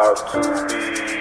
about to be.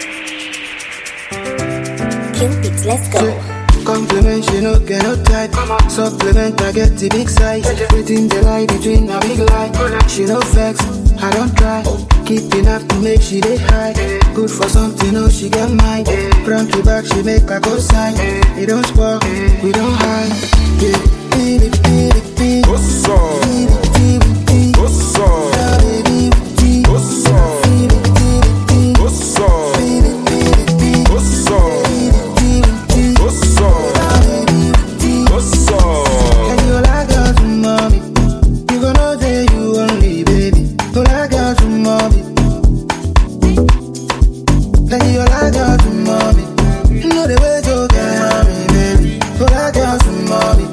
Cupid, let's go. Compliment, she no get no type. Supplement, I get the big size. Within the lie between a big lie. She no vex, I don't try. Keeping up to make she dey high. Good for something, oh she get mine. Front to back, she make a go sign. We don't spark, we don't hide. Yeah, beat it, beat it, beat it. What's up? Beat it, beat it, beat it. What's up? Yeah, baby, beat it. What's up? Beat it, beat it, beat it. What's up? Beat it, beat it, beat it. What's up? Beat it, beat it, beat it. What's up? Yeah, baby, beat it. What's up? And you like girl to mommy. You gon' know that you only, baby. You like girl to mommy. And you like girl to mommy. You know the way to get mommy, baby. You like girl to mommy.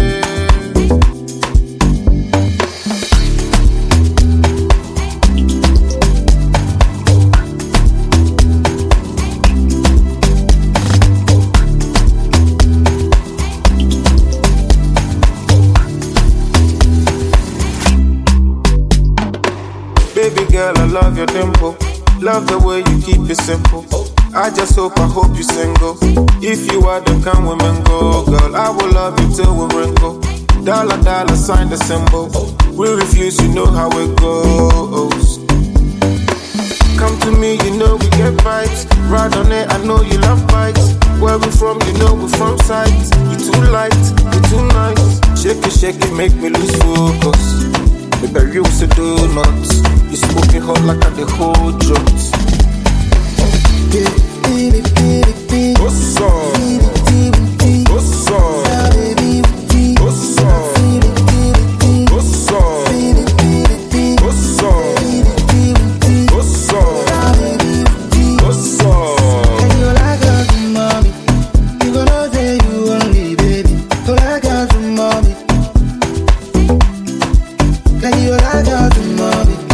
Baby girl, I love your tempo. Love the way you keep it simple. I just hope, I hope you single. If you are, then come women go. Girl, I will love you till we wrinkle. Dollar, dollar, sign the symbol. We refuse, you know how it goes. Come to me, you know we get vibes. Ride on it, I know you love bikes. Where we from, you know we from sides. You too light, you too nice. Shake it, make me lose focus. Baby, you say do nuts. You smoking hot like I the whole drugs. Yeah, beat it, beat it, beat it. What's up? Beat it, beat it, beat it. What's up? Yeah, baby, beat it. What's up? Beat it, beat it, beat it. What's up? Beat it, beat it, beat it. What's up? Beat it, beat it, beat it. What's up? Yeah, baby, beat it. What's up? And you like girl to mommy. You gon' know that you only, baby. You like girl to mommy. And you like girl to mommy.